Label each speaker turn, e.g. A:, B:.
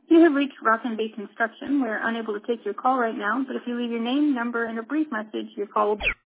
A: You have reached Rock and Bay Construction. We're unable to take your call right now, but if you leave your name, number, and a brief message, your call will be